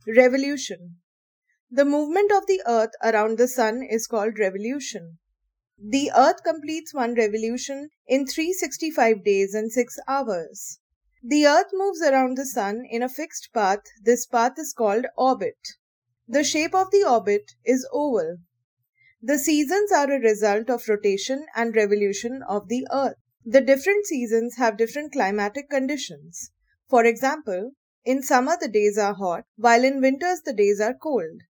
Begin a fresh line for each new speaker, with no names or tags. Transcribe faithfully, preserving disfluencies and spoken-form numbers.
Revolution. The movement of the Earth around the Sun is called revolution. The Earth completes one revolution in three hundred sixty-five days and six hours. The Earth moves around the Sun in a fixed path. This path is called orbit. The shape of the orbit is oval. The seasons are a result of rotation and revolution of the Earth. The different seasons have different climatic conditions. For example, in summer the days are hot, while in winters the days are cold.